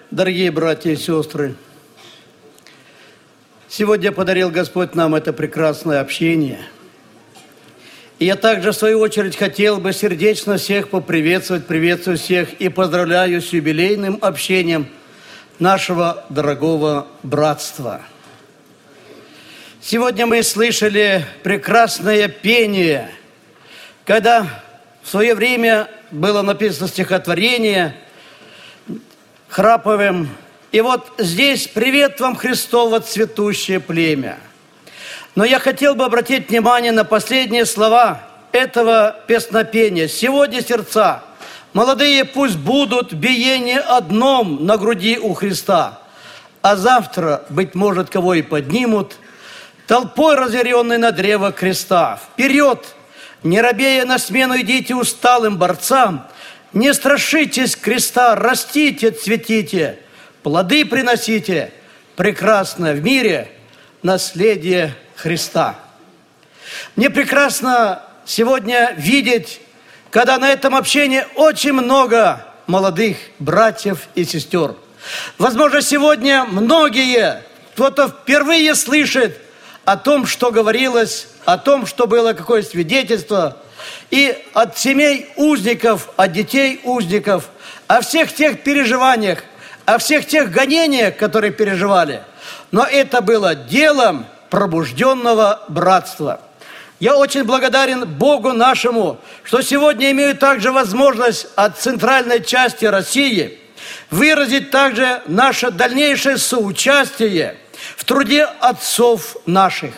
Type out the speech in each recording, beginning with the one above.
Дорогие братья и сестры, сегодня подарил Господь нам это прекрасное общение. И я также, в свою очередь, хотел бы сердечно всех поприветствовать, приветствую всех и поздравляю с юбилейным общением нашего дорогого братства. Сегодня мы слышали прекрасное пение, когда в свое время было написано стихотворение Храповым. И вот здесь «Привет вам, Христово цветущее племя». Но я хотел бы обратить внимание на последние слова этого песнопения. «Сегодня сердца молодые пусть будут в биении одном на груди у Христа, а завтра, быть может, кого и поднимут, толпой разъяренной на древо креста. Вперед, не робея на смену идите усталым борцам, не страшитесь креста, растите, цветите, плоды приносите, прекрасно в мире наследие Христа». Мне прекрасно сегодня видеть, когда на этом общении очень много молодых братьев и сестер. Возможно, сегодня многие, кто-то впервые слышит о том, что говорилось, о том, что было какое свидетельство, и от семей узников, от детей узников, о всех тех переживаниях, о всех тех гонениях, которые переживали. Но это было делом пробужденного братства. Я очень благодарен Богу нашему, что сегодня имею также возможность от центральной части России выразить также наше дальнейшее соучастие в труде отцов наших.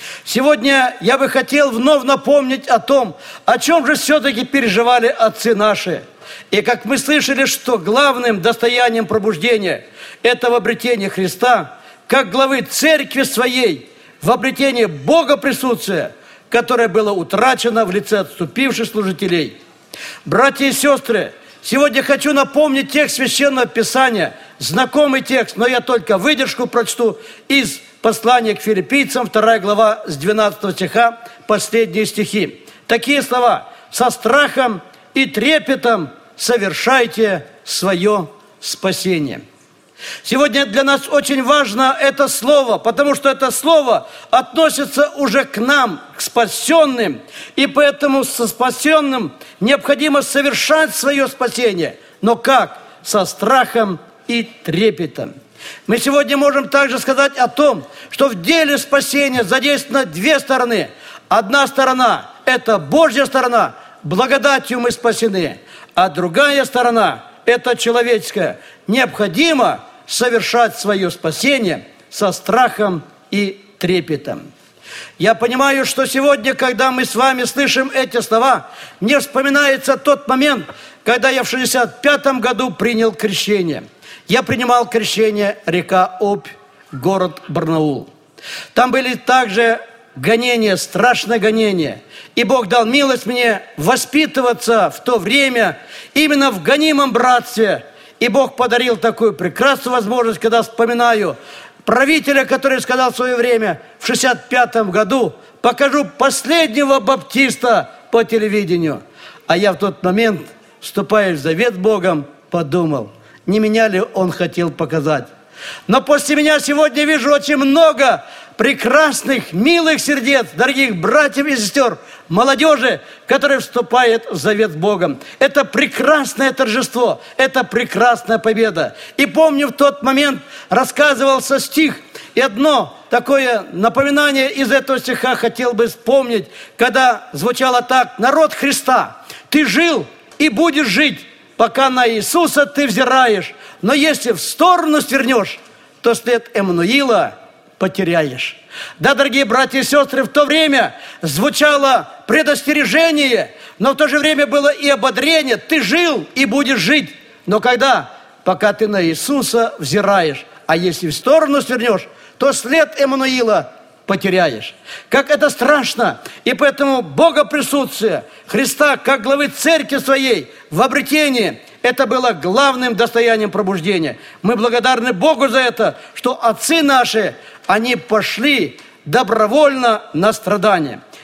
Сегодня я бы хотел вновь напомнить о том, о чем же все-таки переживали отцы наши. И как мы слышали, что главным достоянием пробуждения – это в обретении Христа, как главы церкви своей, в обретении Бога присутствия, которое было утрачено в лице отступивших служителей. Братья и сестры, сегодня хочу напомнить текст Священного Писания, знакомый текст, но я только выдержку прочту из послания к филиппийцам, 2 глава, с 12 стиха, последние стихи. Такие слова: «Со страхом и трепетом совершайте свое спасение». Сегодня для нас очень важно это слово, потому что это слово относится уже к нам, к спасенным, и поэтому со спасенным необходимо совершать свое спасение. Но как? Со страхом и трепетом. Мы сегодня можем также сказать о том, что в деле спасения задействованы две стороны. Одна сторона – это Божья сторона, благодатью мы спасены, а другая сторона – это человеческая. Необходимо совершать свое спасение со страхом и трепетом. Я понимаю, что сегодня, когда мы с вами слышим эти слова, мне вспоминается тот момент, когда я в 65-м году принял крещение. Я принимал крещение река Обь, город Барнаул. Там были также гонения, страшное гонение. И Бог дал милость мне воспитываться в то время именно в гонимом братстве. И Бог подарил такую прекрасную возможность, когда вспоминаю правителя, который сказал в свое время, в 65-м году, покажу последнего баптиста по телевидению. А я в тот момент, вступая в завет с Богом, подумал, не меня ли он хотел показать. Но после меня сегодня вижу очень много прекрасных, милых сердец, дорогих братьев и сестер, молодежи, которая вступает в завет с Богом. Это прекрасное торжество, это прекрасная победа. И помню, в тот момент рассказывался стих, и одно такое напоминание из этого стиха хотел бы вспомнить, когда звучало так: «Народ Христа, ты жил и будешь жить, пока на Иисуса ты взираешь, но если в сторону свернешь, то след Эммануила потеряешь». Да, дорогие братья и сестры, в то время звучало предостережение, но в то же время было и ободрение. Ты жил и будешь жить. Но когда? Пока ты на Иисуса взираешь. А если в сторону свернешь, то след Эммануила потеряешь. Как это страшно! И поэтому Бога присутствие Христа, как главы церкви своей, в обретении, это было главным достоянием пробуждения. Мы благодарны Богу за это, что отцы наши, они пошли добровольно на страдания.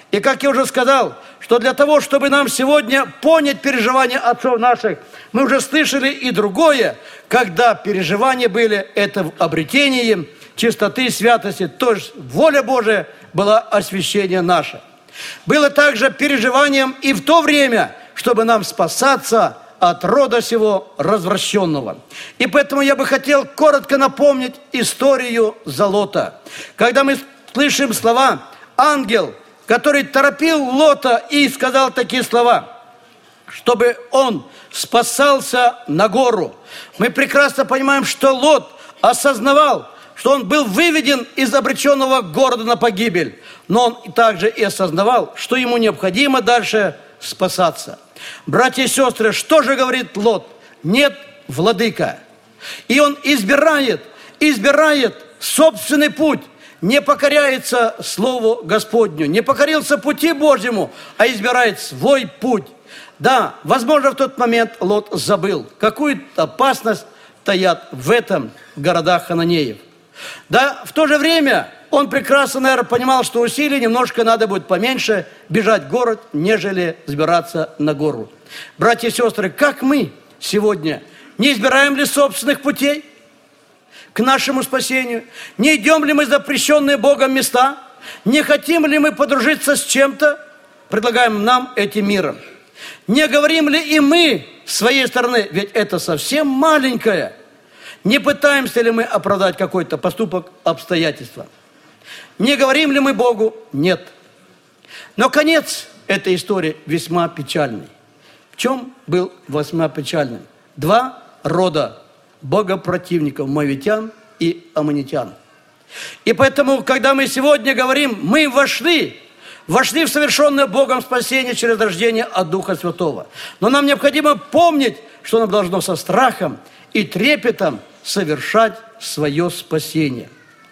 И как я уже сказал, что для того, чтобы нам сегодня понять переживания отцов наших, мы уже слышали и другое, когда переживания были, это обретением чистоты и святости, то есть воля Божия была освящение наше. Было также переживанием и в то время, чтобы нам спасаться от рода сего развращенного. И поэтому я бы хотел коротко напомнить историю Лота. Когда мы слышим слова «ангел», который торопил Лота и сказал такие слова, чтобы он спасался на гору. Мы прекрасно понимаем, что Лот осознавал, что он был выведен из обреченного города на погибель, но он также и осознавал, что ему необходимо дальше спасаться. Братья и сестры, что же говорит Лот? Нет, владыка. И он избирает собственный путь, не покоряется Слову Господню, не покорился пути Божьему, а избирает свой путь. Да, возможно, в тот момент Лот забыл, какую опасность таят в этом городах хананеев. Да, в то же время он прекрасно, наверное, понимал, что усилий немножко надо будет поменьше бежать в город, нежели взбираться на гору. Братья и сестры, как мы сегодня не избираем ли собственных путей к нашему спасению? Не идем ли мы в запрещенные Богом места? Не хотим ли мы подружиться с чем-то, предлагаем нам этим миром? Не говорим ли и мы с своей стороны, ведь это совсем маленькое, не пытаемся ли мы оправдать какой-то поступок, обстоятельства? Не говорим ли мы Богу? Нет. Но конец этой истории весьма печальный. В чем был весьма печальным? Два рода богопротивников, моавитян и аммонитян. И поэтому, когда мы сегодня говорим, мы вошли в совершенное Богом спасение через рождение от Духа Святого. Но нам необходимо помнить, что нам должно со страхом и трепетом совершать свое спасение.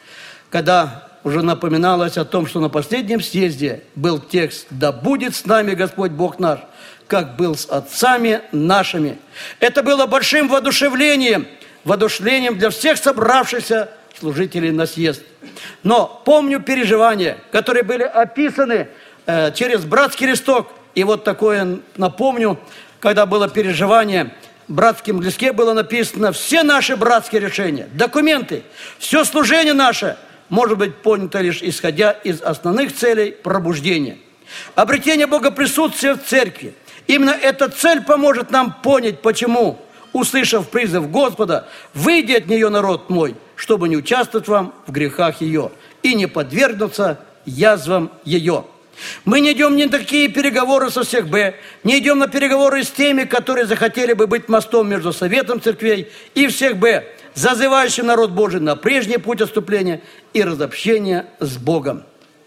Когда уже напоминалось о том, что на последнем съезде был текст «Да будет с нами Господь Бог наш, как был с отцами нашими». Это было большим воодушевлением для всех собравшихся служителей на съезд. Но помню переживания, которые были описаны через братский листок. И вот такое напомню, когда было переживание, в братском листке было написано все наши братские решения, документы, все служение наше может быть понято лишь исходя из основных целей пробуждения. Обретение богоприсутствия в церкви. Именно эта цель поможет нам понять, почему, услышав призыв Господа, «Выйди от нее, народ мой, чтобы не участвовать вам в грехах ее и не подвергнуться язвам ее». Мы не идем ни на такие переговоры со всех Б, не идем на переговоры с теми, которые захотели бы быть мостом между Советом Церквей и всех Б, зазывающим народ Божий на прежний путь отступления и разобщения с Богом.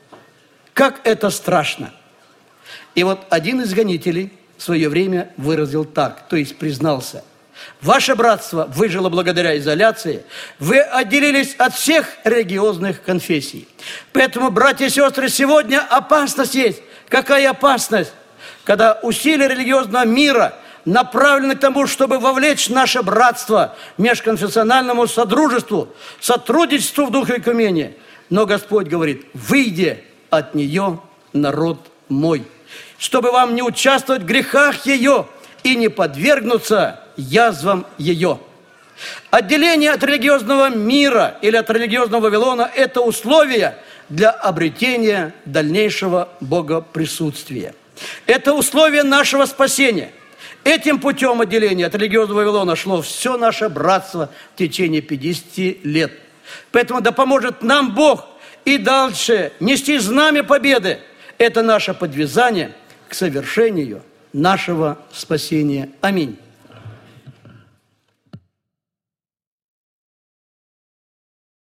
Как это страшно! И вот один из гонителей в свое время выразил так, то есть признался: ваше братство выжило благодаря изоляции, вы отделились от всех религиозных конфессий. Поэтому, братья и сестры, сегодня опасность есть. Какая опасность? Когда усилия религиозного мира направлены к тому, чтобы вовлечь наше братство межконфессиональному содружеству, сотрудничеству в духе экумении. Но Господь говорит: выйди от нее, народ мой, чтобы вам не участвовать в грехах ее и не подвергнуться язвам ее. Отделение от религиозного мира или от религиозного Вавилона – это условие для обретения дальнейшего богоприсутствия. Это условие нашего спасения. Этим путем отделения от религиозного Вавилона шло все наше братство в течение 50 лет. Поэтому да поможет нам Бог и дальше нести знамя победы. Это наше подвязание к совершению нашего спасения. Аминь.